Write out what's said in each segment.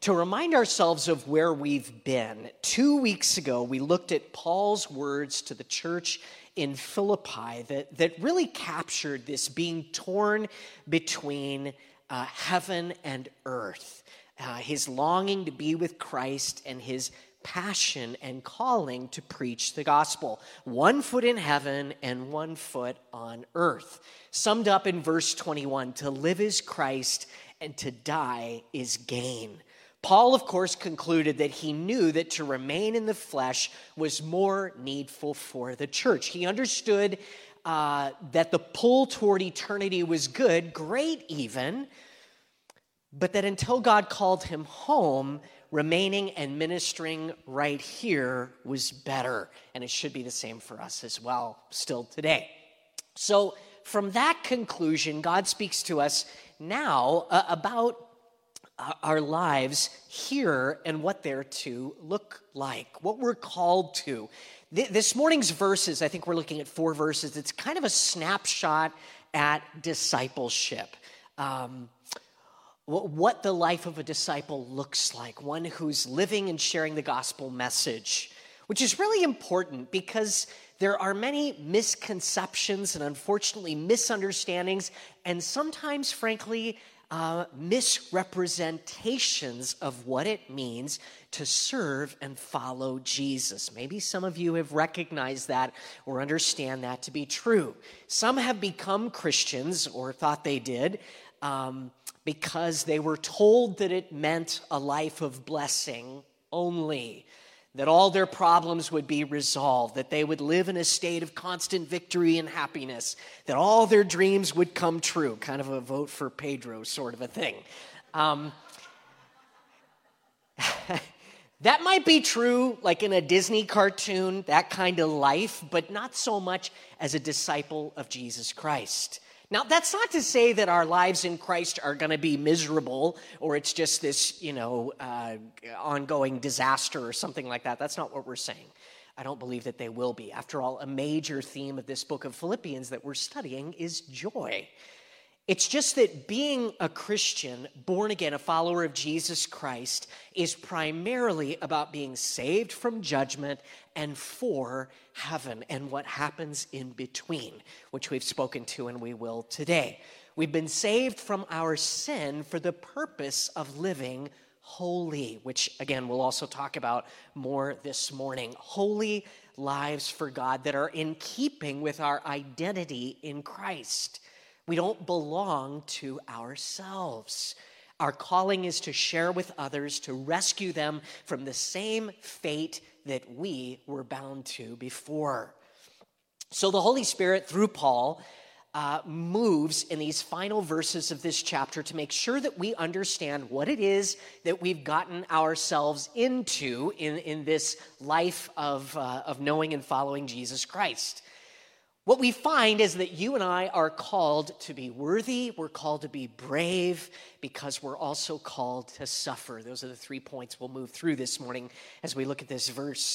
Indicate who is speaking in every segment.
Speaker 1: to remind ourselves of where we've been. 2 weeks ago, we looked at Paul's words to the church in Philippi that really captured this being torn between heaven and earth, his longing to be with Christ and his passion and calling to preach the gospel. 1 foot in heaven and 1 foot on earth. Summed up in verse 21, to live is Christ and to die is gain. Paul, of course, concluded that he knew that to remain in the flesh was more needful for the church. He understood that the pull toward eternity was good, great even, but that until God called him home, remaining and ministering right here was better. And it should be the same for us as well, still today. So from that conclusion, God speaks to us now about our lives here and what they're to look like, what we're called to. This morning's verses, I think we're looking at 4 verses. It's kind of a snapshot at discipleship. What the life of a disciple looks like, one who's living and sharing the gospel message, which is really important because there are many misconceptions and unfortunately misunderstandings and sometimes, frankly, misrepresentations of what it means to serve and follow Jesus. Maybe some of you have recognized that or understand that to be true. Some have become Christians or thought they did because they were told that it meant a life of blessing only, that all their problems would be resolved, that they would live in a state of constant victory and happiness, that all their dreams would come true, kind of a vote for Pedro sort of a thing. That might be true, like in a Disney cartoon, that kind of life, but not so much as a disciple of Jesus Christ. Now, that's not to say that our lives in Christ are going to be miserable or it's just this, ongoing disaster or something like that. That's not what we're saying. I don't believe that they will be. After all, a major theme of this book of Philippians that we're studying is joy. It's just that being a Christian, born again, a follower of Jesus Christ, is primarily about being saved from judgment and for heaven and what happens in between, which we've spoken to and we will today. We've been saved from our sin for the purpose of living holy, which again we'll also talk about more this morning. Holy lives for God that are in keeping with our identity in Christ. We don't belong to ourselves. Our calling is to share with others, to rescue them from the same fate that we were bound to before. So the Holy Spirit, through Paul, moves in these final verses of this chapter to make sure that we understand what it is that we've gotten ourselves into in this life of knowing and following Jesus Christ. What we find is that you and I are called to be worthy, we're called to be brave, because we're also called to suffer. Those are the 3 points we'll move through this morning as we look at these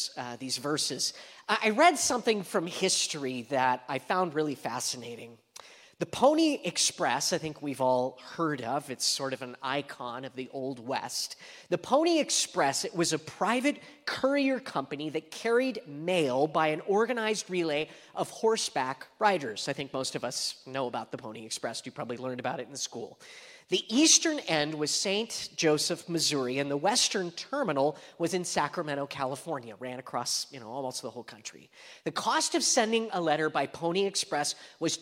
Speaker 1: verses. I read something from history that I found really fascinating. The Pony Express, I think we've all heard of. It's sort of an icon of the Old West. The Pony Express, it was a private courier company that carried mail by an organized relay of horseback riders. I think most of us know about the Pony Express. You probably learned about it in school. The eastern end was St. Joseph, Missouri, and the western terminal was in Sacramento, California, ran across, almost the whole country. The cost of sending a letter by Pony Express was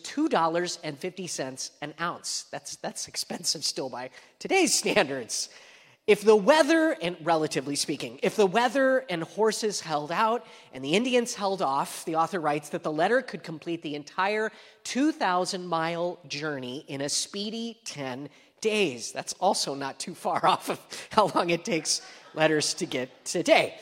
Speaker 1: $2.50 an ounce. That's expensive still by today's standards. If the weather, and relatively speaking, if the weather and horses held out and the Indians held off, the author writes that the letter could complete the entire 2,000-mile journey in a speedy 10 days. That's also not too far off of how long it takes letters to get today.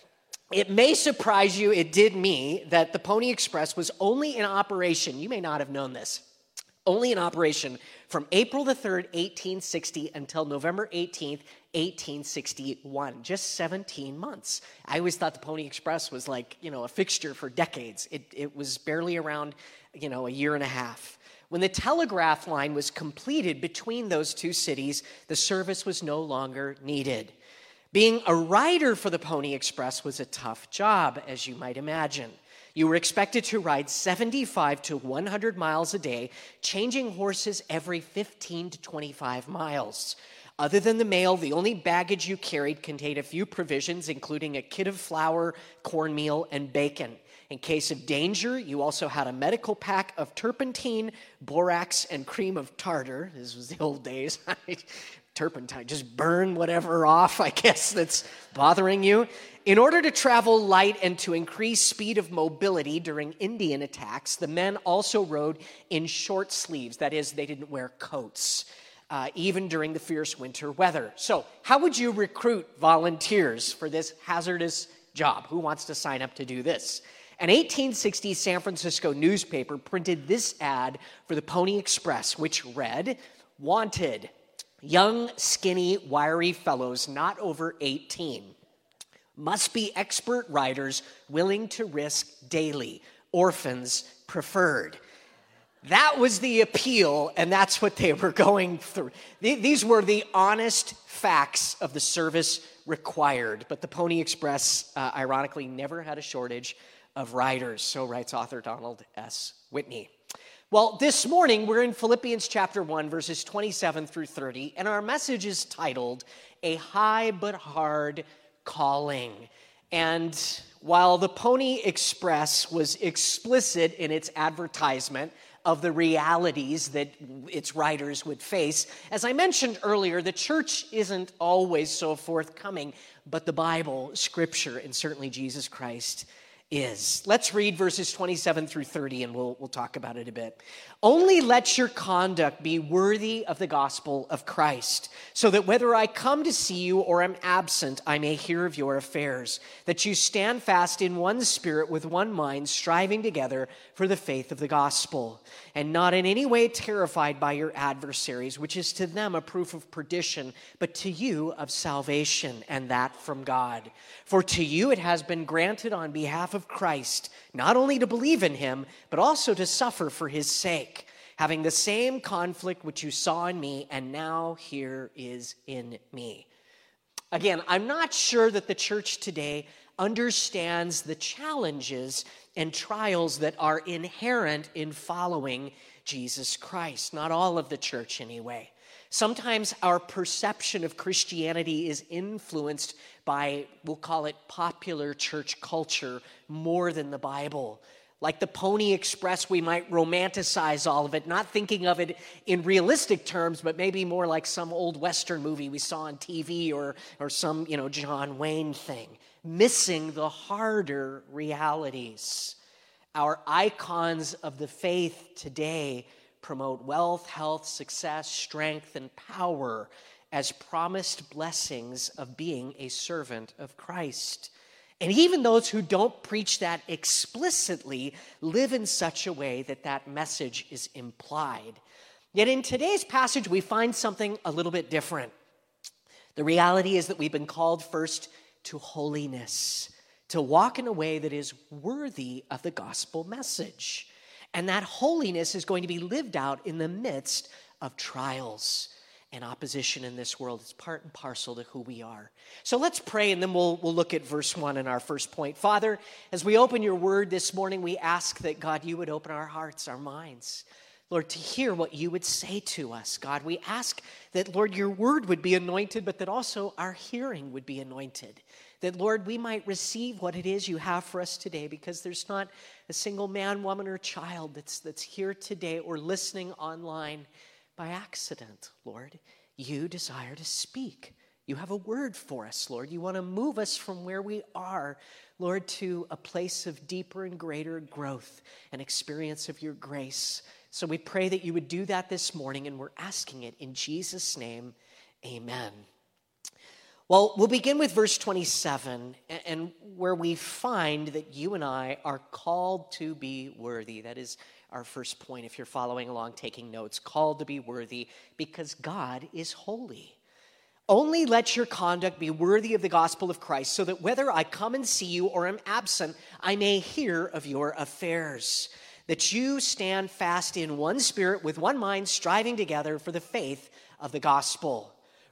Speaker 1: It may surprise you, it did me, that the Pony Express was only in operation, you may not have known this, only in operation from April the 3rd, 1860 until November 18th, 1861, just 17 months. I always thought the Pony Express was like, a fixture for decades. It was barely around, a year and a half. When the telegraph line was completed between those two cities, the service was no longer needed. Being a rider for the Pony Express was a tough job, as you might imagine. You were expected to ride 75 to 100 miles a day, changing horses every 15 to 25 miles. Other than the mail, the only baggage you carried contained a few provisions, including a kit of flour, cornmeal, and bacon. In case of danger, you also had a medical pack of turpentine, borax, and cream of tartar. This was the old days. Turpentine, just burn whatever off, I guess, that's bothering you. In order to travel light and to increase speed of mobility during Indian attacks, the men also rode in short sleeves. That is, they didn't wear coats, even during the fierce winter weather. So how would you recruit volunteers for this hazardous job? Who wants to sign up to do this? An 1860 San Francisco newspaper printed this ad for the Pony Express, which read, "Wanted, young, skinny, wiry fellows not over 18. Must be expert riders willing to risk daily. Orphans preferred." That was the appeal, and that's what they were going through. These were the honest facts of the service required. But the Pony Express, ironically, never had a shortage of riders. So writes author Donald S. Whitney. Well, this morning we're in Philippians chapter 1, verses 27 through 30, and our message is titled, "A High but Hard Calling." And while the Pony Express was explicit in its advertisement of the realities that its riders would face, as I mentioned earlier, the church isn't always so forthcoming, but the Bible, Scripture, and certainly Jesus Christ is. Let's read verses 27 through 30, and we'll talk about it a bit. "Only let your conduct be worthy of the gospel of Christ, so that whether I come to see you or am absent, I may hear of your affairs, that you stand fast in one spirit with one mind, striving together for the faith of the gospel, and not in any way terrified by your adversaries, which is to them a proof of perdition, but to you of salvation, and that from God. For to you it has been granted on behalf of Christ, not only to believe in him, but also to suffer for his sake, having the same conflict which you saw in me, and now here is in me." Again, I'm not sure that the church today understands the challenges and trials that are inherent in following Jesus Christ. Not all of the church, anyway. Sometimes our perception of Christianity is influenced by, we'll call it popular church culture, more than the Bible. Like the Pony Express, we might romanticize all of it, not thinking of it in realistic terms, but maybe more like some old Western movie we saw on TV or some, John Wayne thing, missing the harder realities. Our icons of the faith today promote wealth, health, success, strength, and power as promised blessings of being a servant of Christ. And even those who don't preach that explicitly live in such a way that that message is implied. Yet in today's passage, we find something a little bit different. The reality is that we've been called first to holiness, to walk in a way that is worthy of the gospel message. And that holiness is going to be lived out in the midst of trials and opposition in this world. It's part and parcel to who we are. So let's pray, and then we'll look at verse 1 in our first point. Father, as we open your word this morning, we ask that, God, you would open our hearts, our minds, Lord, to hear what you would say to us. God, we ask that, Lord, your word would be anointed, but that also our hearing would be anointed. That, Lord, we might receive what it is you have for us today, because there's not a single man, woman, or child that's here today or listening online by accident, Lord. You desire to speak. You have a word for us, Lord. You want to move us from where we are, Lord, to a place of deeper and greater growth and experience of your grace. So we pray that you would do that this morning, and we're asking it in Jesus' name, amen. Well, we'll begin with verse 27, and where we find that you and I are called to be worthy. That is our first point, if you're following along, taking notes. Called to be worthy because God is holy. Only let your conduct be worthy of the gospel of Christ, so that whether I come and see you or am absent, I may hear of your affairs. That you stand fast in one spirit with one mind, striving together for the faith of the gospel.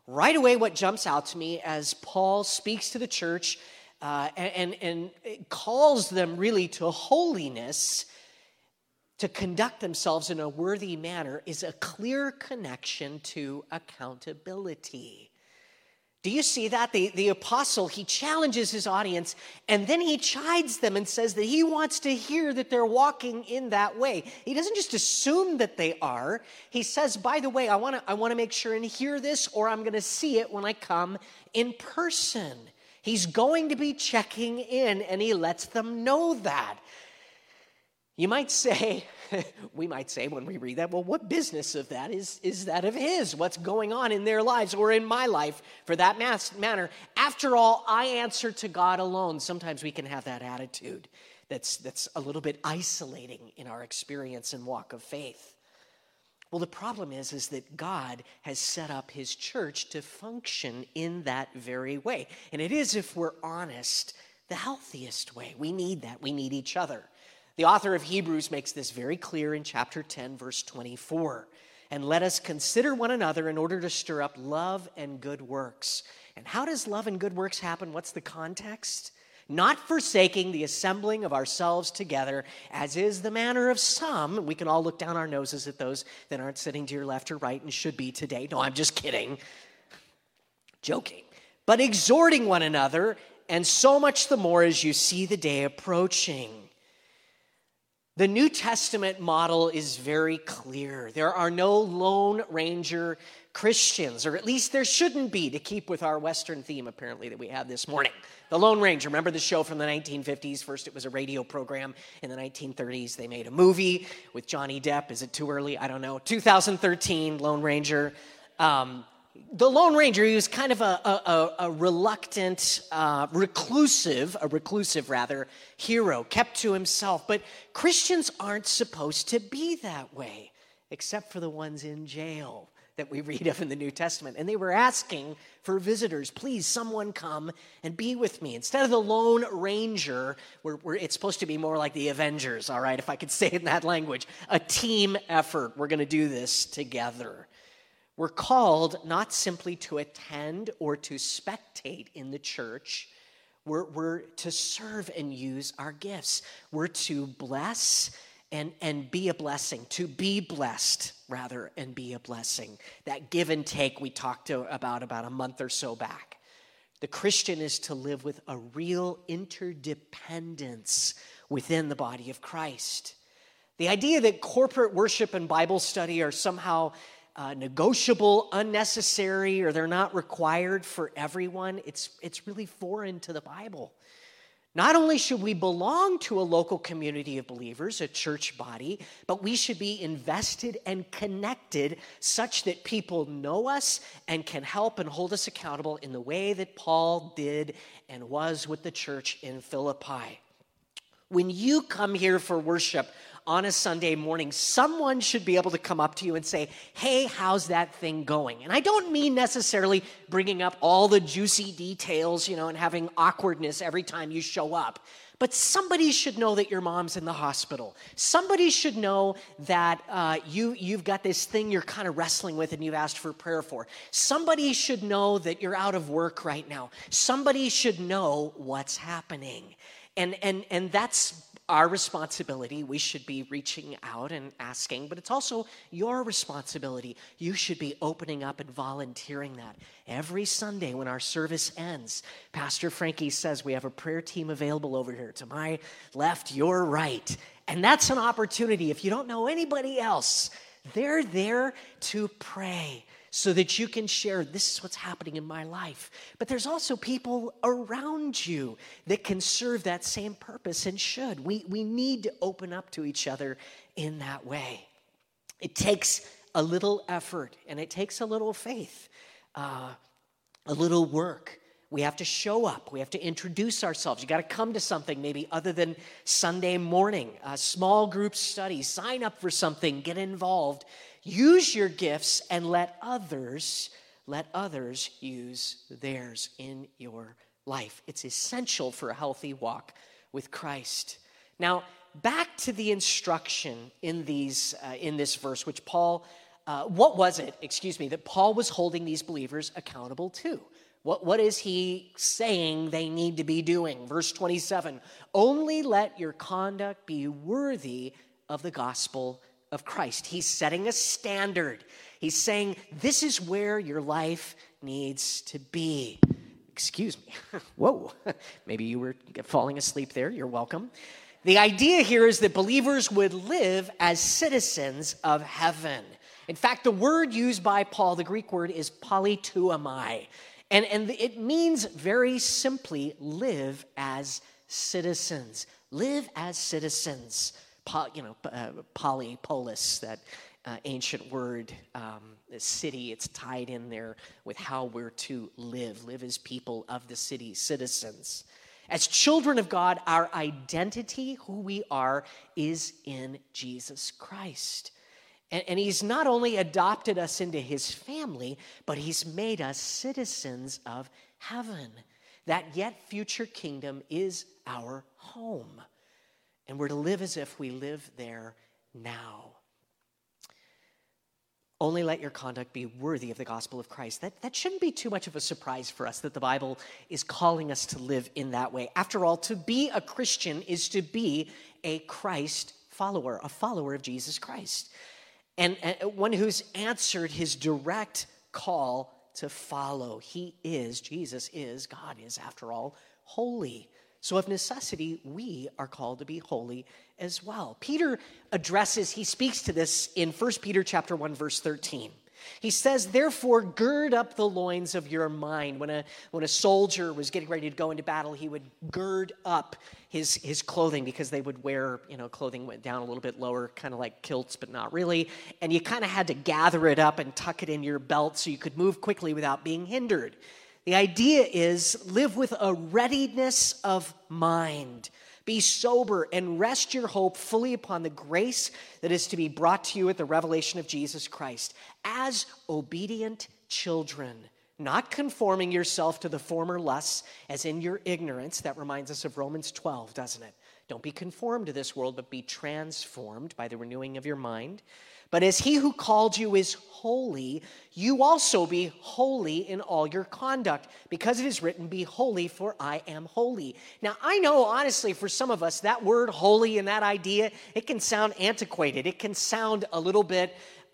Speaker 1: right away what jumps out to me as Paul speaks to the church and calls them really to holiness, to conduct themselves in a worthy manner, is a clear connection to accountability. Do you see that? The apostle, he challenges his audience, and then he chides them and says that he wants to hear that they're walking in that way. He doesn't just assume that they are. He says, by the way, I want to make sure and hear this, or I'm going to see it when I come in person. He's going to be checking in, and he lets them know that. You might say, we might say when we read that, well, what business of that is that of his? What's going on in their lives or in my life for that matter? After all, I answer to God alone. Sometimes we can have that attitude that's a little bit isolating in our experience and walk of faith. Well, the problem is that God has set up his church to function in that very way. And it is, if we're honest, the healthiest way. We need that. We need each other. The author of Hebrews makes this very clear in chapter 10, verse 24. And let us consider one another in order to stir up love and good works. And how does love and good works happen? What's the context? Not forsaking the assembling of ourselves together, as is the manner of some. We can all look down our noses at those that aren't sitting to your left or right and should be today. No, I'm just kidding. Joking. But exhorting one another, and so much the more as you see the day approaching. The New Testament model is very clear. There are no Lone Ranger Christians, or at least there shouldn't be, to keep with our Western theme, apparently, that we had this morning. The Lone Ranger, remember the show from the 1950s? First it was a radio program. In the 1930s, they made a movie with Johnny Depp. Is it too early? I don't know. 2013, Lone Ranger. The Lone Ranger, he was kind of a reluctant, reclusive hero, kept to himself. But Christians aren't supposed to be that way, except for the ones in jail that we read of in the New Testament. And they were asking for visitors, please, someone come and be with me. Instead of the Lone Ranger, it's supposed to be more like the Avengers, all right, if I could say it in that language. A team effort. We're going to do this together. We're called not simply to attend or to spectate in the church. We're to serve and use our gifts. We're to bless and be a blessing, to be blessed, rather, and be a blessing. That give and take we talked about a month or so back. The Christian is to live with a real interdependence within the body of Christ. The idea that corporate worship and Bible study are somehow negotiable, unnecessary, or they're not required for everyone, it's really foreign to the Bible. Not only should we belong to a local community of believers, a church body, but we should be invested and connected such that people know us and can help and hold us accountable in the way that Paul did and was with the church in Philippi. When you come here for worship on a Sunday morning, someone should be able to come up to you and say, hey, how's that thing going? And I don't mean necessarily bringing up all the juicy details, and having awkwardness every time you show up. But somebody should know that your mom's in the hospital. Somebody should know that you've got this thing you're kind of wrestling with and you've asked for prayer for. Somebody should know that you're out of work right now. Somebody should know what's happening. And that's our responsibility. We should be reaching out and asking, but it's also your responsibility. You should be opening up and volunteering that. Every Sunday when our service ends, Pastor Frankie says we have a prayer team available over here. To my left, your right. And that's an opportunity. If you don't know anybody else, they're there to pray, so that you can share, this is what's happening in my life. But there's also people around you that can serve that same purpose and should. We need to open up to each other in that way. It takes a little effort, and it takes a little faith, a little work. We have to show up. We have to introduce ourselves. You got to come to something maybe other than Sunday morning, a small group study. Sign up for something. Get involved. Use your gifts and let others use theirs in your life. It's essential for a healthy walk with Christ. Now, back to the instruction in this verse, which Paul what was it, that Paul was holding these believers accountable to? What is he saying they need to be doing? Verse 27, only let your conduct be worthy of the gospel of Christ. He's setting a standard. He's saying this is where your life needs to be. Excuse me. Whoa. Maybe you were falling asleep there. You're welcome. The idea here is that believers would live as citizens of heaven. In fact, the word used by Paul, the Greek word, is politeuomai. And it means very simply, live as citizens. Live as citizens. Polis, that ancient word, city, it's tied in there with how we're to live. Live as people of the city, citizens. As children of God, our identity, who we are, is in Jesus Christ. And he's not only adopted us into his family, but he's made us citizens of heaven. That yet future kingdom is our home. And we're to live as if we live there now. Only let your conduct be worthy of the gospel of Christ. That shouldn't be too much of a surprise for us that the Bible is calling us to live in that way. After all, to be a Christian is to be a Christ follower, a follower of Jesus Christ. And one who's answered his direct call to follow. Jesus is, God is, after all, holy. So of necessity, we are called to be holy as well. Peter he speaks to this in 1 Peter chapter 1, verse 13. He says, therefore, gird up the loins of your mind. When a soldier was getting ready to go into battle, he would gird up his clothing because they would wear, clothing went down a little bit lower, kind of like kilts, but not really. And you kind of had to gather it up and tuck it in your belt so you could move quickly without being hindered. The idea is live with a readiness of mind. Be sober and rest your hope fully upon the grace that is to be brought to you at the revelation of Jesus Christ. As obedient children, not conforming yourself to the former lusts as in your ignorance. That reminds us of Romans 12, doesn't it? Don't be conformed to this world, but be transformed by the renewing of your mind. But as he who called you is holy, you also be holy in all your conduct, because it is written, be holy, for I am holy. Now, I know, honestly, for some of us, that word holy and that idea, it can sound antiquated. It can sound a little bit,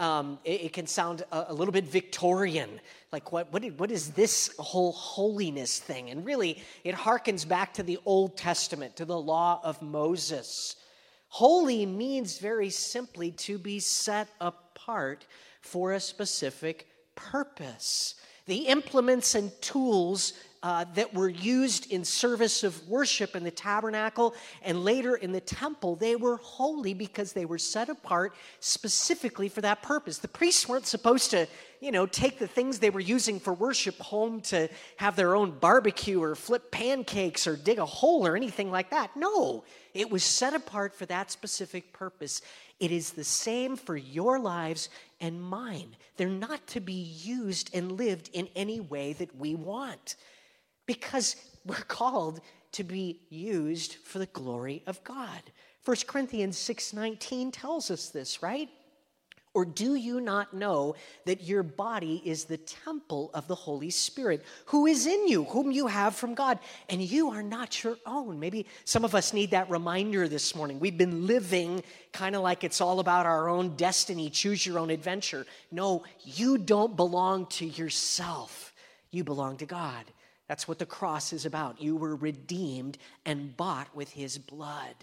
Speaker 1: Victorian. Like, what is this whole holiness thing? And really, it harkens back to the Old Testament, to the law of Moses. Holy means very simply to be set apart for a specific purpose. The implements and tools that were used in service of worship in the tabernacle and later in the temple, they were holy because they were set apart specifically for that purpose. The priests weren't supposed to, take the things they were using for worship home to have their own barbecue or flip pancakes or dig a hole or anything like that. No, it was set apart for that specific purpose. It is the same for your lives and mine. They're not to be used and lived in any way that we want, because we're called to be used for the glory of God. 1 Corinthians 6:19 tells us this, right? Or do you not know that your body is the temple of the Holy Spirit, who is in you, whom you have from God, and you are not your own? Maybe some of us need that reminder this morning. We've been living kind of like it's all about our own destiny, choose your own adventure. No, you don't belong to yourself. You belong to God. That's what the cross is about. You were redeemed and bought with his blood.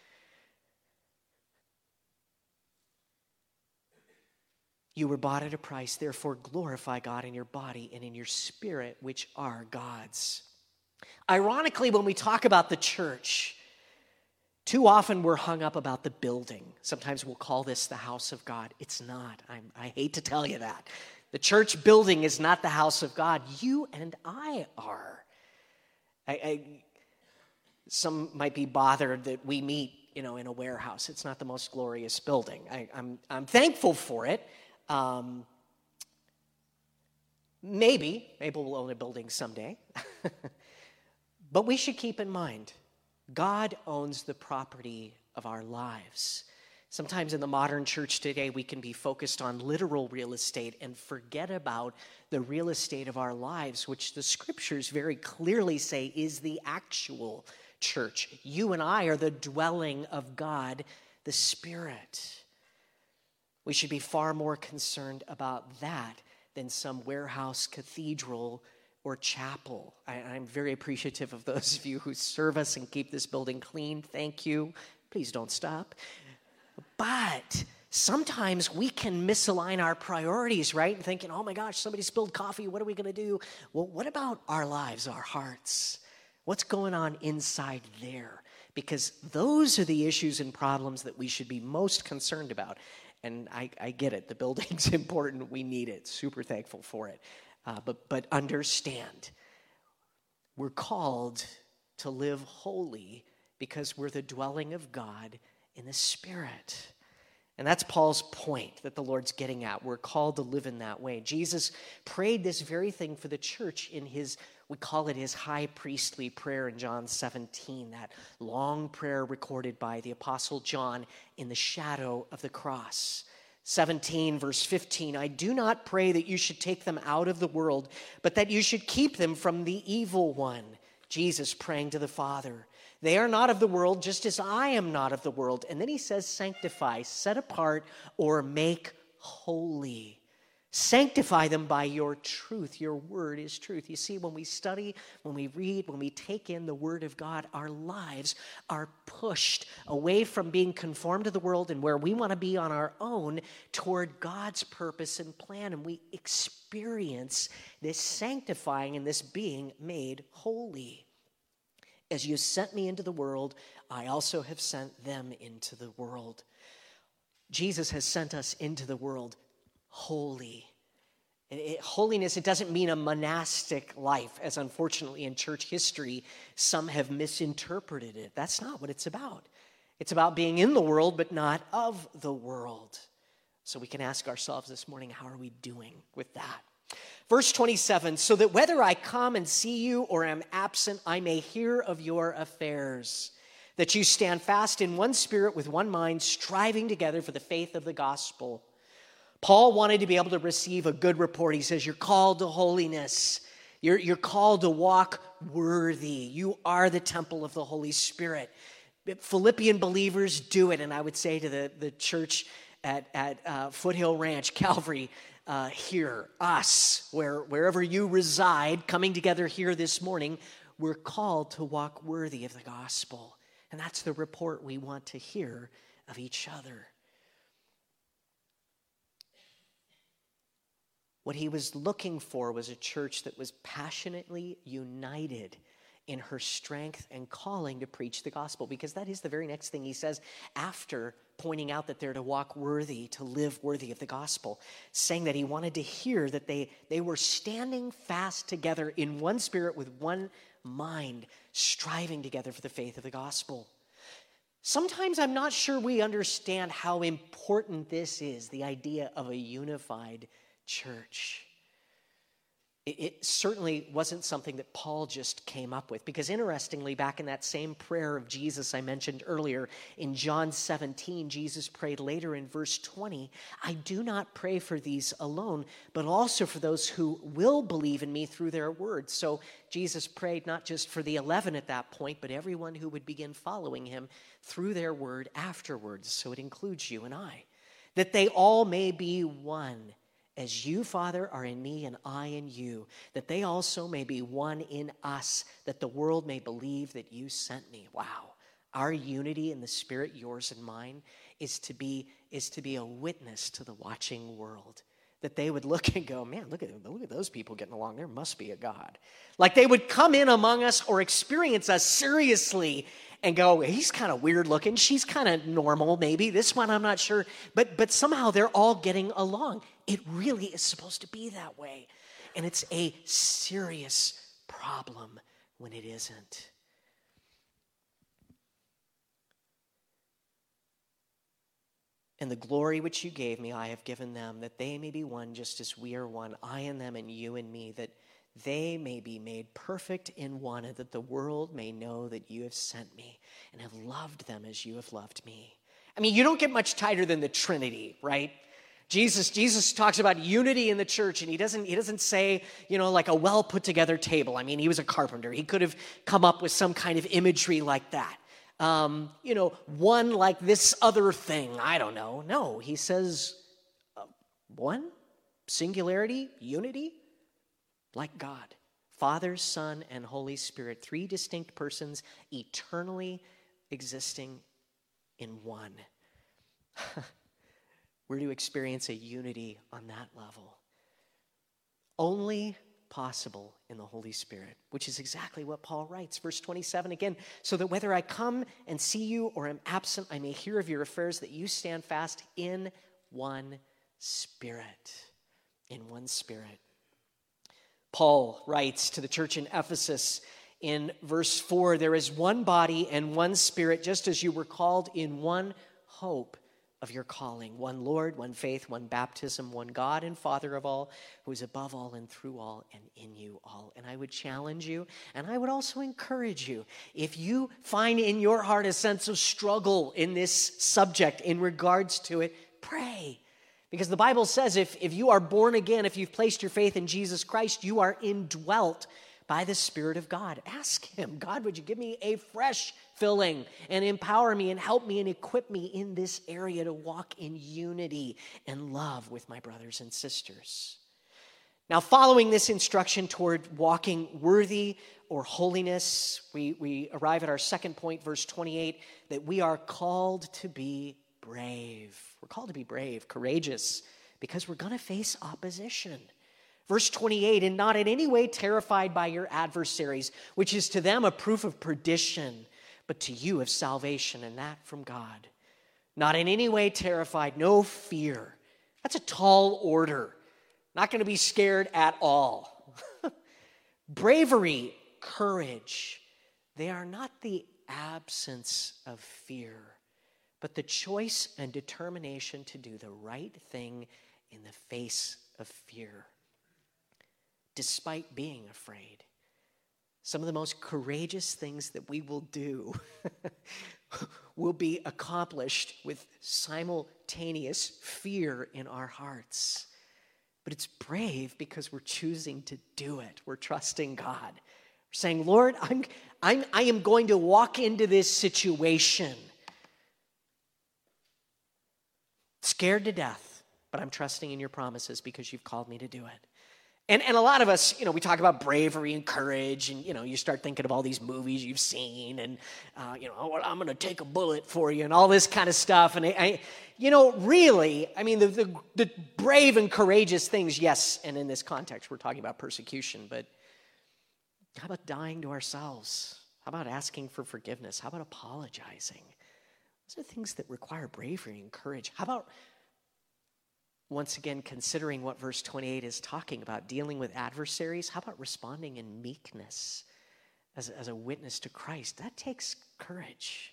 Speaker 1: You were bought at a price, therefore glorify God in your body and in your spirit, which are God's. Ironically, when we talk about the church, too often we're hung up about the building. Sometimes we'll call this the house of God. It's not. I hate to tell you that. The church building is not the house of God. You and I are. Some might be bothered that we meet, in a warehouse. It's not the most glorious building. I'm thankful for it. Maybe we'll own a building someday. But we should keep in mind, God owns the property of our lives. Sometimes in the modern church today, we can be focused on literal real estate and forget about the real estate of our lives, which the scriptures very clearly say is the actual church. You and I are the dwelling of God, the Spirit. We should be far more concerned about that than some warehouse cathedral or chapel. I'm very appreciative of those of you who serve us and keep this building clean. Thank you. Please don't stop. But sometimes we can misalign our priorities, right? And thinking, oh my gosh, somebody spilled coffee. What are we going to do? Well, what about our lives, our hearts? What's going on inside there? Because those are the issues and problems that we should be most concerned about. And I get it. The building's important. We need it. Super thankful for it. But understand, we're called to live holy because we're the dwelling of God in the Spirit. And that's Paul's point that the Lord's getting at. We're called to live in that way. Jesus prayed this very thing for the church in his, we call it his high priestly prayer in John 17, that long prayer recorded by the Apostle John in the shadow of the cross. 17, verse 15, I do not pray that you should take them out of the world, but that you should keep them from the evil one. Jesus praying to the Father. They are not of the world, just as I am not of the world. And then he says, sanctify, set apart, or make holy. Sanctify them by your truth. Your word is truth. You see, when we study, when we read, when we take in the word of God, our lives are pushed away from being conformed to the world and where we want to be on our own toward God's purpose and plan. And we experience this sanctifying and this being made holy. As you sent me into the world, I also have sent them into the world. Jesus has sent us into the world holy. Holiness, it doesn't mean a monastic life, as unfortunately in church history, some have misinterpreted it. That's not what it's about. It's about being in the world, but not of the world. So we can ask ourselves this morning, how are we doing with that? Verse 27, so that whether I come and see you or am absent, I may hear of your affairs, that you stand fast in one spirit with one mind, striving together for the faith of the gospel. Paul wanted to be able to receive a good report. He says, you're called to holiness. You're called to walk worthy. You are the temple of the Holy Spirit. Philippian believers do it. And I would say to the church at Foothill Ranch, Calvary, here, us, wherever you reside, coming together here this morning, we're called to walk worthy of the gospel. And that's the report we want to hear of each other. What he was looking for was a church that was passionately united in her strength and calling to preach the gospel, because that is the very next thing he says after pointing out that they're to walk worthy, to live worthy of the gospel, saying that he wanted to hear that they were standing fast together in one spirit with one mind, striving together for the faith of the gospel. Sometimes I'm not sure we understand how important this is, the idea of a unified church. It certainly wasn't something that Paul just came up with, because interestingly, back in that same prayer of Jesus I mentioned earlier in John 17, Jesus prayed later in verse 20, I do not pray for these alone, but also for those who will believe in me through their word. So Jesus prayed not just for the 11 at that point, but everyone who would begin following him through their word afterwards. So it includes you and I, that they all may be one. As you, Father, are in me and I in you, that they also may be one in us, that the world may believe that you sent me. Wow. Our unity in the Spirit, yours and mine, is to be a witness to the watching world. That they would look and go, man, look at those people getting along. There must be a God. Like they would come in among us or experience us seriously and go, he's kind of weird looking. She's kind of normal, maybe. This one, I'm not sure. But somehow they're all getting along. It really is supposed to be that way. And it's a serious problem when it isn't. And the glory which you gave me, I have given them, that they may be one just as we are one, I and them and you and me, that they may be made perfect in one, and that the world may know that you have sent me and have loved them as you have loved me. I mean, you don't get much tighter than the Trinity, right? Jesus talks about unity in the church, and he doesn't say, like a well put together table. I mean, he was a carpenter. He could have come up with some kind of imagery like that. One like this other thing. I don't know. No, he says one, singularity, unity, like God. Father, Son, and Holy Spirit, three distinct persons eternally existing in one. We're to experience a unity on that level. Only possible in the Holy Spirit, which is exactly what Paul writes. Verse 27 again, so that whether I come and see you or am absent, I may hear of your affairs, that you stand fast in one Spirit. In one Spirit. Paul writes to the church in Ephesus in verse 4, there is one body and one Spirit, just as you were called in one hope of your calling. One Lord, one faith, one baptism, one God and Father of all, who is above all and through all and in you all. And I would challenge you, and I would also encourage you, if you find in your heart a sense of struggle in this subject in regards to it, pray. Because the Bible says if you are born again, if you've placed your faith in Jesus Christ, you are indwelt by the Spirit of God. Ask him, God, would you give me a fresh filling and empower me and help me and equip me in this area to walk in unity and love with my brothers and sisters. Now, following this instruction toward walking worthy or holiness, we arrive at our second point, verse 28, that we are called to be brave. We're called to be brave, courageous, because we're going to face opposition. Verse 28, and not in any way terrified by your adversaries, which is to them a proof of perdition, but to you of salvation, and that from God. Not in any way terrified, no fear. That's a tall order. Not going to be scared at all. Bravery, courage, they are not the absence of fear, but the choice and determination to do the right thing in the face of fear, despite being afraid. Some of the most courageous things that we will do will be accomplished with simultaneous fear in our hearts. But it's brave because we're choosing to do it. We're trusting God. We're saying, Lord, I am going to walk into this situation scared to death, but I'm trusting in your promises because you've called me to do it. And a lot of us, we talk about bravery and courage, and, you start thinking of all these movies you've seen, and, I'm going to take a bullet for you, and all this kind of stuff. And, really, I mean, the brave and courageous things, yes, and in this context, we're talking about persecution, but how about dying to ourselves? How about asking for forgiveness? How about apologizing? Those are things that require bravery and courage. How about, once again, considering what verse 28 is talking about, dealing with adversaries? How about responding in meekness as a witness to Christ? That takes courage.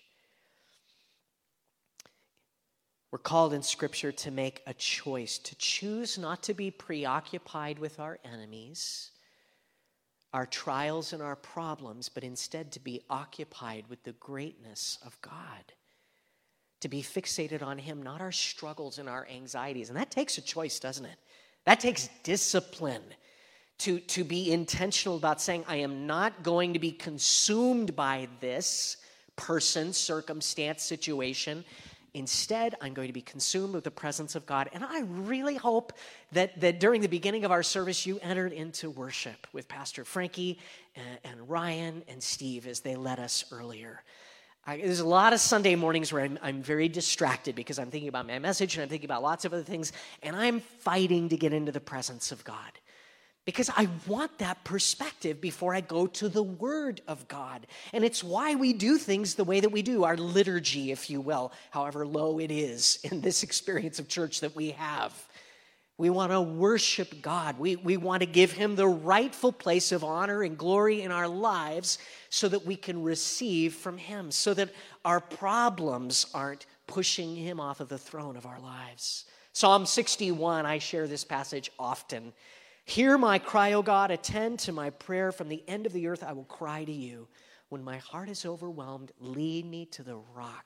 Speaker 1: We're called in Scripture to make a choice, to choose not to be preoccupied with our enemies, our trials and our problems, but instead to be occupied with the greatness of God. To be fixated on him, not our struggles and our anxieties. And that takes a choice, doesn't it? That takes discipline to be intentional about saying, I am not going to be consumed by this person, circumstance, situation. Instead, I'm going to be consumed with the presence of God. And I really hope that during the beginning of our service, you entered into worship with Pastor Frankie and Ryan and Steve as they led us earlier. There's a lot of Sunday mornings where I'm very distracted because I'm thinking about my message and I'm thinking about lots of other things, and I'm fighting to get into the presence of God because I want that perspective before I go to the Word of God. And it's why we do things the way that we do, our liturgy, if you will, however low it is in this experience of church that we have. We want to worship God. We want to give him the rightful place of honor and glory in our lives so that we can receive from him, so that our problems aren't pushing him off of the throne of our lives. Psalm 61, I share this passage often. Hear my cry, O God, attend to my prayer. From the end of the earth I will cry to you. When my heart is overwhelmed, lead me to the rock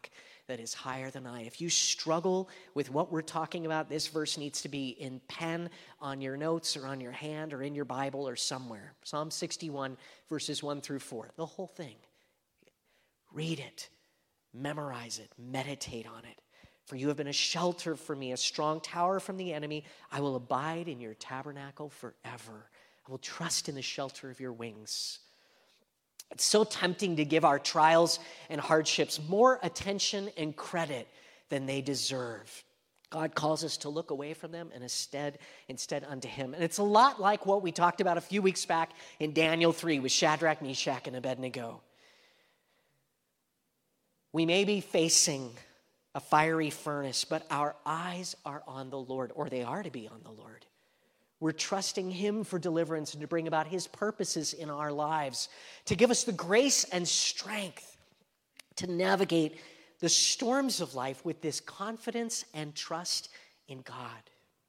Speaker 1: that is higher than I. If you struggle with what we're talking about, this verse needs to be in pen on your notes or on your hand or in your Bible or somewhere. Psalm 61, verses 1 through 4, the whole thing. Read it, memorize it, meditate on it. For you have been a shelter for me, a strong tower from the enemy. I will abide in your tabernacle forever. I will trust in the shelter of your wings. It's so tempting to give our trials and hardships more attention and credit than they deserve. God calls us to look away from them and instead unto him. And it's a lot like what we talked about a few weeks back in Daniel 3 with Shadrach, Meshach, and Abednego. We may be facing a fiery furnace, but our eyes are on the Lord, or they are to be on the Lord. We're trusting him for deliverance and to bring about his purposes in our lives, to give us the grace and strength to navigate the storms of life with this confidence and trust in God.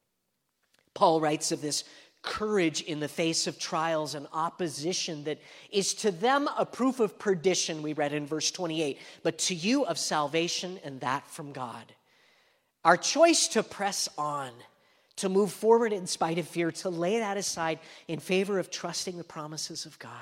Speaker 1: Paul writes of this courage in the face of trials and opposition that is to them a proof of perdition, we read in verse 28, but to you of salvation, and that from God. Our choice to press on, to move forward in spite of fear, to lay that aside in favor of trusting the promises of God.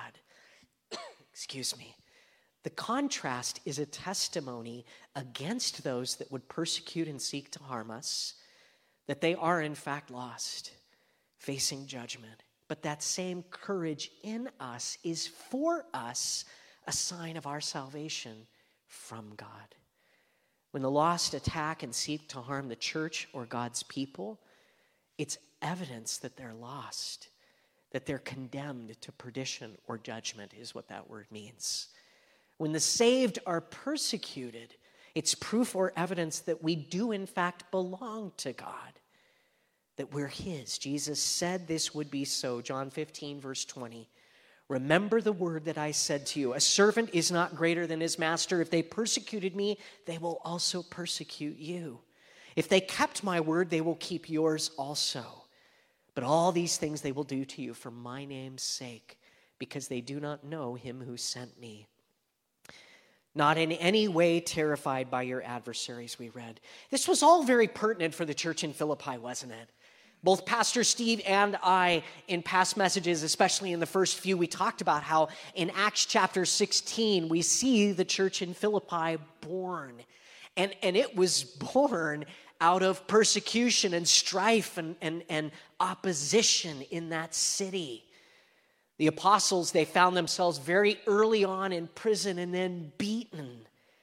Speaker 1: Excuse me. The contrast is a testimony against those that would persecute and seek to harm us, that they are in fact lost, facing judgment. But that same courage in us is for us a sign of our salvation from God. When the lost attack and seek to harm the church or God's people, it's evidence that they're lost, that they're condemned to perdition or judgment is what that word means. When the saved are persecuted, it's proof or evidence that we do in fact belong to God, that we're his. Jesus said this would be so. John 15, verse 20. Remember the word that I said to you. A servant is not greater than his master. If they persecuted me, they will also persecute you. If they kept my word, they will keep yours also. But all these things they will do to you for my name's sake, because they do not know him who sent me. Not in any way terrified by your adversaries, we read. This was all very pertinent for the church in Philippi, wasn't it? Both Pastor Steve and I, in past messages, especially in the first few, we talked about how in Acts chapter 16, we see the church in Philippi born. And it was born out of persecution and strife and opposition in that city. The apostles, they found themselves very early on in prison and then beaten.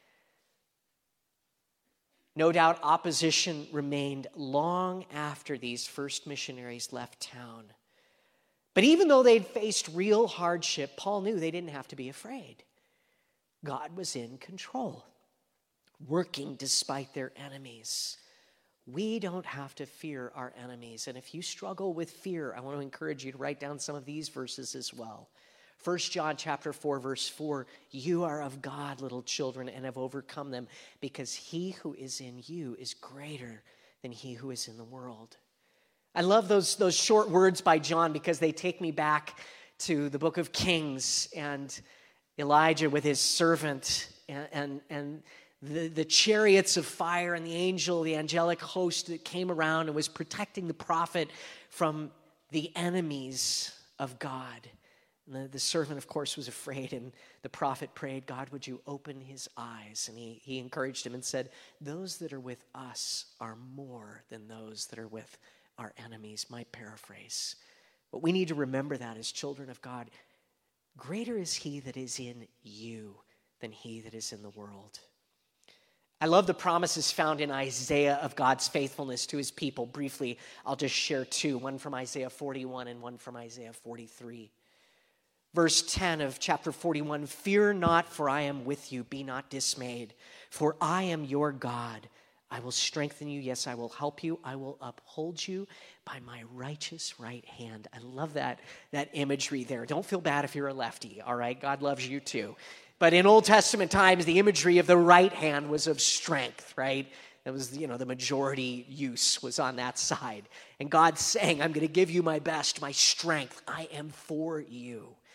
Speaker 1: No doubt opposition remained long after these first missionaries left town. But even though they'd faced real hardship, Paul knew they didn't have to be afraid. God was in control, working despite their enemies. We don't have to fear our enemies. And if you struggle with fear, I want to encourage you to write down some of these verses as well. 1 John chapter 4, verse 4, you are of God, little children, and have overcome them, because he who is in you is greater than he who is in the world. I love those short words by John because they take me back to the book of Kings and Elijah with his servant and the chariots of fire and the angelic host that came around and was protecting the prophet from the enemies of God. And the servant, of course, was afraid, and the prophet prayed, God, would you open his eyes? And he encouraged him and said, those that are with us are more than those that are with our enemies. My paraphrase. But we need to remember that as children of God. Greater is he that is in you than he that is in the world. I love the promises found in Isaiah of God's faithfulness to his people. Briefly, I'll just share two, one from Isaiah 41 and one from Isaiah 43. Verse 10 of chapter 41, fear not, for I am with you. Be not dismayed, for I am your God. I will strengthen you. Yes, I will help you. I will uphold you by my righteous right hand. I love that imagery there. Don't feel bad if you're a lefty, all right? God loves you too. But in Old Testament times, the imagery of the right hand was of strength, right? It was, the majority use was on that side. And God's saying, I'm going to give you my best, my strength. I am for you.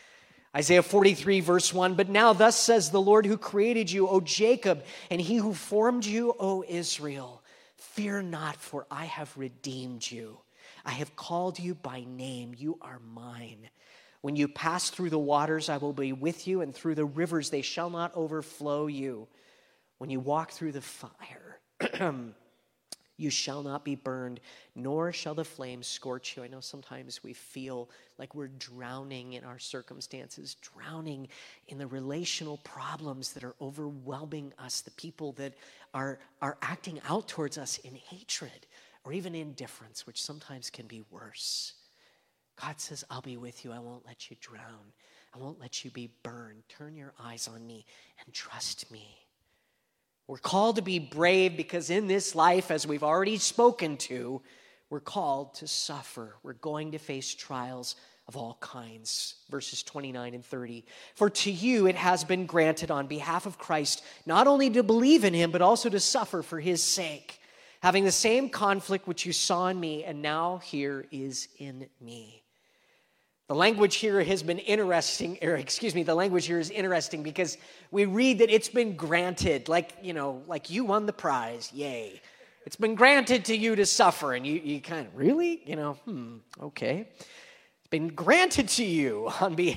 Speaker 1: Isaiah 43, verse 1, "But now thus says the Lord who created you, O Jacob, and he who formed you, O Israel, fear not, for I have redeemed you. I have called you by name. You are mine. When you pass through the waters, I will be with you, and through the rivers they shall not overflow you. When you walk through the fire, you shall not be burned, nor shall the flames scorch you." I know sometimes we feel like we're drowning in our circumstances, drowning in the relational problems that are overwhelming us, the people that are acting out towards us in hatred or even indifference, which sometimes can be worse. God says, I'll be with you. I won't let you drown. I won't let you be burned. Turn your eyes on me and trust me. We're called to be brave because in this life, as we've already spoken to, we're called to suffer. We're going to face trials of all kinds. Verses 29 and 30. "For to you it has been granted on behalf of Christ not only to believe in him, but also to suffer for his sake, having the same conflict which you saw in me and now here is in me." The language here has been interesting, the language here is interesting because we read that it's been granted, like you won the prize, yay. It's been granted to you to suffer, and you kind of, really? Okay. It's been granted to you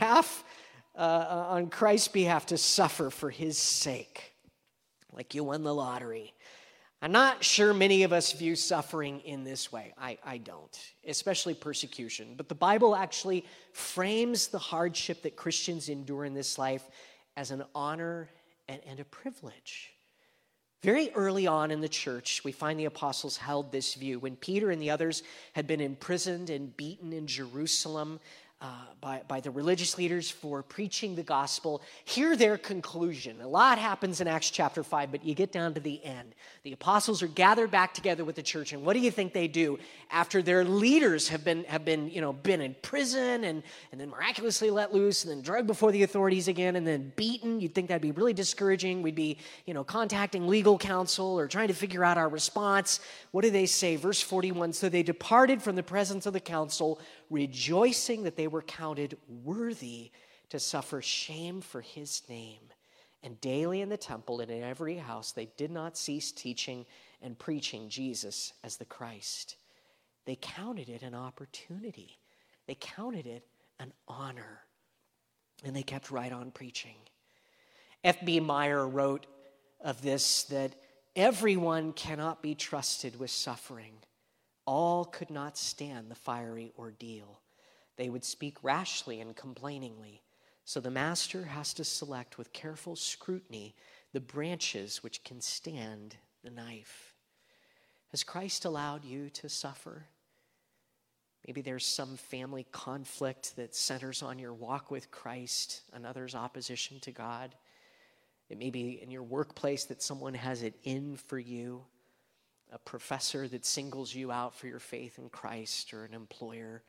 Speaker 1: on Christ's behalf to suffer for his sake, like you won the lottery. I'm not sure many of us view suffering in this way. I don't, especially persecution. But the Bible actually frames the hardship that Christians endure in this life as an honor and a privilege. Very early on in the church, we find the apostles held this view. When Peter and the others had been imprisoned and beaten in Jerusalem by the religious leaders for preaching the gospel, hear their conclusion. A lot happens in Acts chapter 5, but you get down to the end. The apostles are gathered back together with the church, and what do you think they do after their leaders have been in prison and then miraculously let loose and then drugged before the authorities again and then beaten? You'd think that'd be really discouraging. We'd be contacting legal counsel or trying to figure out our response. What do they say? Verse 41, "So they departed from the presence of the council, rejoicing that they were counted worthy to suffer shame for his name. And daily in the temple and in every house they did not cease teaching and preaching Jesus as the Christ." They counted it an opportunity. They counted it an honor. And they kept right on preaching. F.B. Meyer wrote of this that everyone cannot be trusted with suffering. All could not stand the fiery ordeal. They would speak rashly and complainingly. So the master has to select with careful scrutiny the branches which can stand the knife. Has Christ allowed you to suffer? Maybe there's some family conflict that centers on your walk with Christ, another's opposition to God. It may be in your workplace that someone has it in for you, a professor that singles you out for your faith in Christ, or an employer.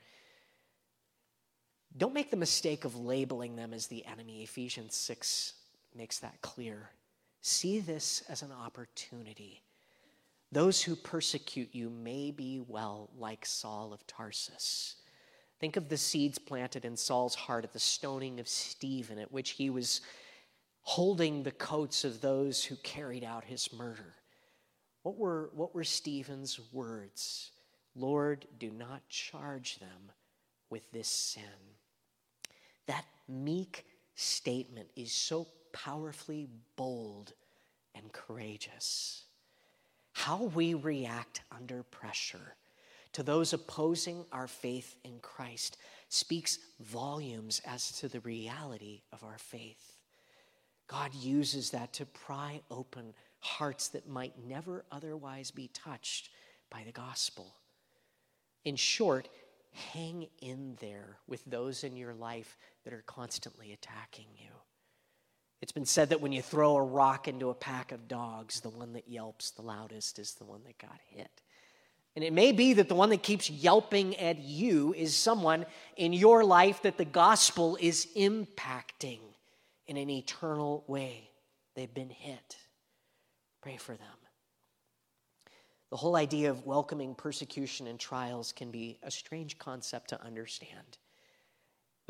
Speaker 1: Don't make the mistake of labeling them as the enemy. Ephesians 6 makes that clear. See this as an opportunity. Those who persecute you may be like Saul of Tarsus. Think of the seeds planted in Saul's heart at the stoning of Stephen, at which he was holding the coats of those who carried out his murder. What were Stephen's words? "Lord, do not charge them with this sin." That meek statement is so powerfully bold and courageous. How we react under pressure to those opposing our faith in Christ speaks volumes as to the reality of our faith. God uses that to pry open hearts that might never otherwise be touched by the gospel. In short, hang in there with those in your life that are constantly attacking you. It's been said that when you throw a rock into a pack of dogs, the one that yelps the loudest is the one that got hit. And it may be that the one that keeps yelping at you is someone in your life that the gospel is impacting in an eternal way. They've been hit. Pray for them. The whole idea of welcoming persecution and trials can be a strange concept to understand.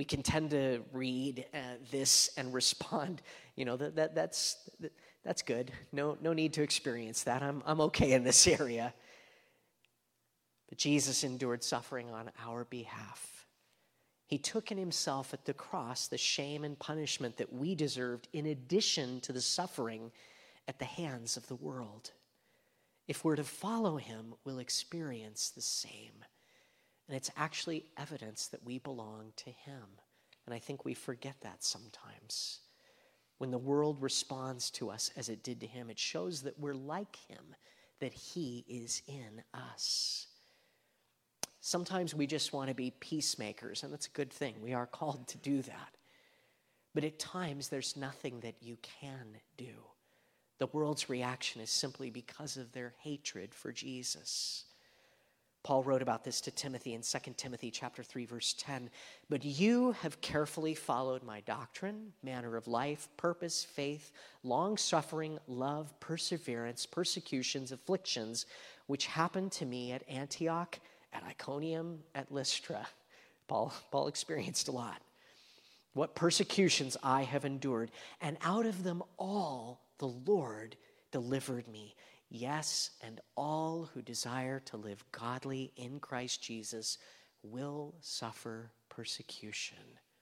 Speaker 1: We can tend to read this and respond, that's good. No need to experience that. I'm okay in this area. But Jesus endured suffering on our behalf. He took in himself at the cross the shame and punishment that we deserved, in addition to the suffering at the hands of the world. If we're to follow him, we'll experience the same. And it's actually evidence that we belong to him. And I think we forget that sometimes. When the world responds to us as it did to him, it shows that we're like him, that he is in us. Sometimes we just want to be peacemakers, and that's a good thing. We are called to do that. But at times, there's nothing that you can do. The world's reaction is simply because of their hatred for Jesus. Paul wrote about this to Timothy in 2 Timothy chapter 3, verse 10. But you have carefully followed my doctrine, manner of life, purpose, faith, long-suffering, love, perseverance, persecutions, afflictions, which happened to me at Antioch, at Iconium, at Lystra. Paul experienced a lot. What persecutions I have endured, and out of them all the Lord delivered me. Yes, and all who desire to live godly in Christ Jesus will suffer persecution.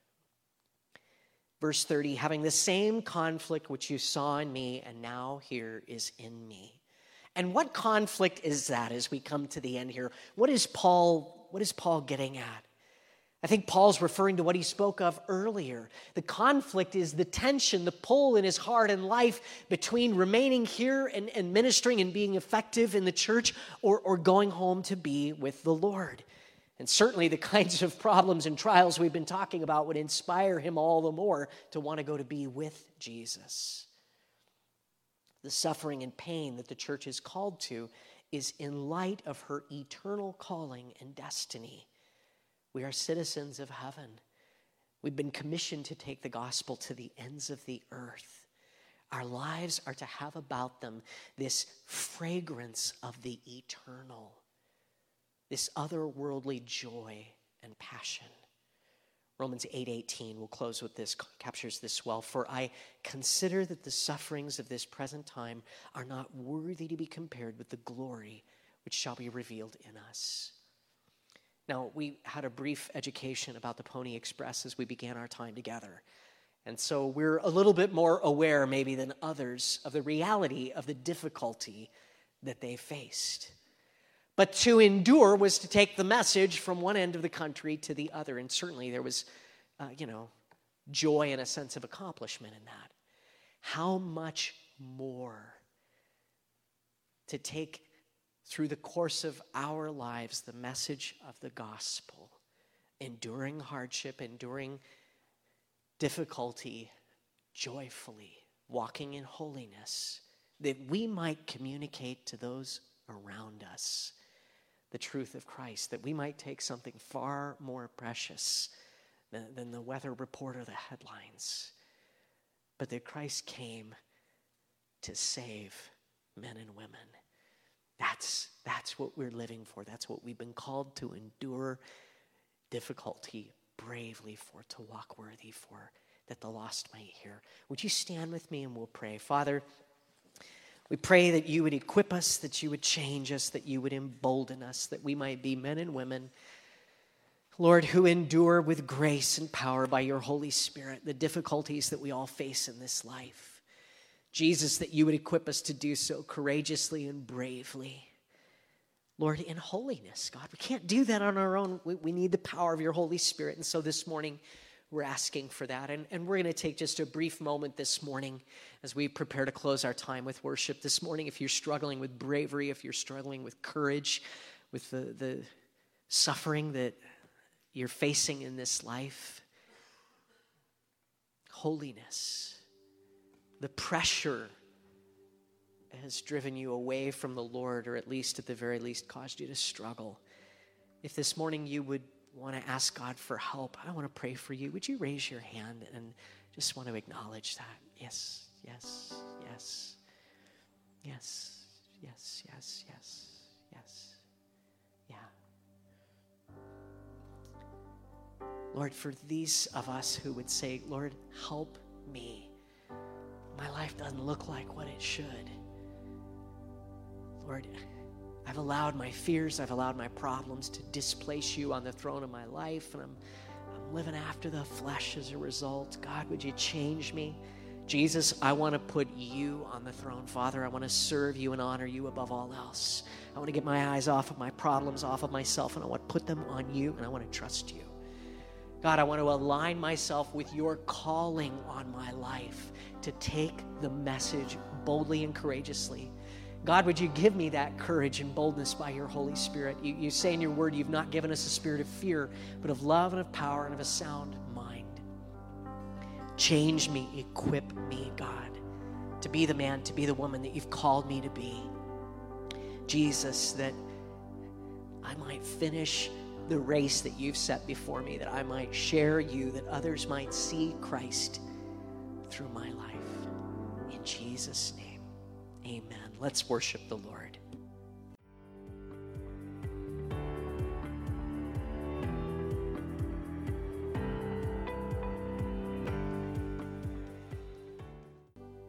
Speaker 1: Verse 30, having the same conflict which you saw in me and now here is in me. And what conflict is that as we come to the end here? What is Paul getting at? I think Paul's referring to what he spoke of earlier. The conflict is the tension, the pull in his heart and life between remaining here and ministering and being effective in the church or going home to be with the Lord. And certainly the kinds of problems and trials we've been talking about would inspire him all the more to want to go to be with Jesus. The suffering and pain that the church is called to is in light of her eternal calling and destiny. We are citizens of heaven. We've been commissioned to take the gospel to the ends of the earth. Our lives are to have about them this fragrance of the eternal, this otherworldly joy and passion. Romans 8:18, we'll close with this, captures this well. For I consider that the sufferings of this present time are not worthy to be compared with the glory which shall be revealed in us. Now, we had a brief education about the Pony Express as we began our time together. And so we're a little bit more aware maybe than others of the reality of the difficulty that they faced. But to endure was to take the message from one end of the country to the other. And certainly there was, joy and a sense of accomplishment in that. How much more to take through the course of our lives the message of the gospel, enduring hardship, enduring difficulty, joyfully, walking in holiness, that we might communicate to those around us the truth of Christ, that we might take something far more precious than the weather report or the headlines, but that Christ came to save men and women. That's what we're living for. That's what we've been called to endure difficulty bravely for, to walk worthy for, that the lost might hear. Would you stand with me and we'll pray? Father, we pray that you would equip us, that you would change us, that you would embolden us, that we might be men and women, Lord, who endure with grace and power by your Holy Spirit the difficulties that we all face in this life. Jesus, that you would equip us to do so courageously and bravely. Lord, in holiness, God, we can't do that on our own. We need the power of your Holy Spirit. And so this morning, we're asking for that. And we're going to take just a brief moment this morning as we prepare to close our time with worship. This morning, if you're struggling with bravery, if you're struggling with courage, with the suffering that you're facing in this life, holiness, the pressure has driven you away from the Lord, or at least at the very least caused you to struggle. If this morning you would want to ask God for help, I want to pray for you. Would you raise your hand and just want to acknowledge that? Yes, yes, yes, yes, yes, yes, yes, yes, yeah. Lord, for these of us who would say, Lord, help me. My life doesn't look like what it should. Lord, I've allowed my fears, I've allowed my problems to displace you on the throne of my life, and I'm living after the flesh as a result. God, would you change me? Jesus, I want to put you on the throne. Father, I want to serve you and honor you above all else. I want to get my eyes off of my problems, off of myself, and I want to put them on you, and I want to trust you. God, I want to align myself with your calling on my life to take the message boldly and courageously. God, would you give me that courage and boldness by your Holy Spirit? You say in your word, you've not given us a spirit of fear, but of love and of power and of a sound mind. Change me, equip me, God, to be the man, to be the woman that you've called me to be. Jesus, that I might finish the race that you've set before me, that I might share you, that others might see Christ through my life. In Jesus' name, amen. Let's worship the Lord.